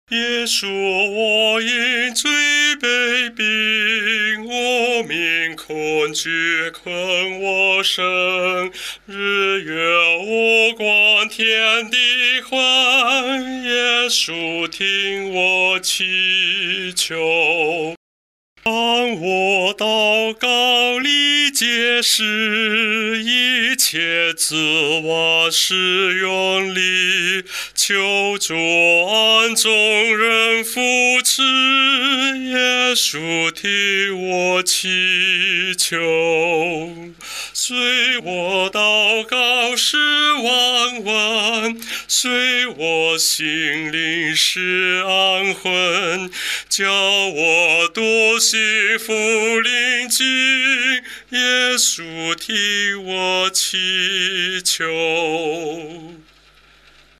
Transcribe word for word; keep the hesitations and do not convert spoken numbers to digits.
耶稣，我因罪被病，我命困绝困我生，日月无光，天地昏，耶稣听我祈求。当我祷告里解释，一切自我使用力，求主安众人扶持，耶稣替我祈求。虽我祷告是万万，虽我心灵是安魂，叫我多幸福临近，耶稣替我祈求。